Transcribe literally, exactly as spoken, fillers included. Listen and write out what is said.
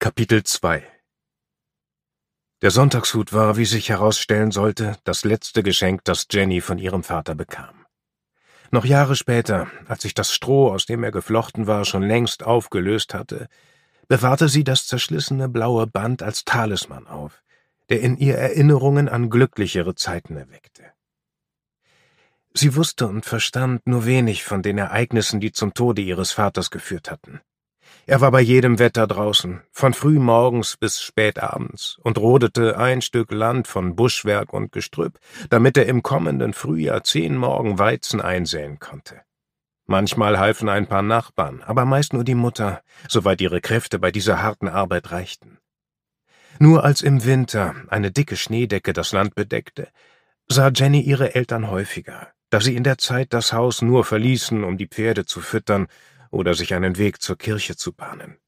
Kapitel zwei. Der Sonntagshut war, wie sich herausstellen sollte, das letzte Geschenk, das Jenny von ihrem Vater bekam. Noch Jahre später, als sich das Stroh, aus dem er geflochten war, schon längst aufgelöst hatte, bewahrte sie das zerschlissene blaue Band als Talisman auf, der in ihr Erinnerungen an glücklichere Zeiten erweckte. Sie wusste und verstand nur wenig von den Ereignissen, die zum Tode ihres Vaters geführt hatten. Er war bei jedem Wetter draußen, von frühmorgens bis spätabends, und rodete ein Stück Land von Buschwerk und Gestrüpp, damit er im kommenden Frühjahr zehn Morgen Weizen einsäen konnte. Manchmal halfen ein paar Nachbarn, aber meist nur die Mutter, soweit ihre Kräfte bei dieser harten Arbeit reichten. Nur als im Winter eine dicke Schneedecke das Land bedeckte, sah Jenny ihre Eltern häufiger, da sie in der Zeit das Haus nur verließen, um die Pferde zu füttern oder sich einen Weg zur Kirche zu bahnen.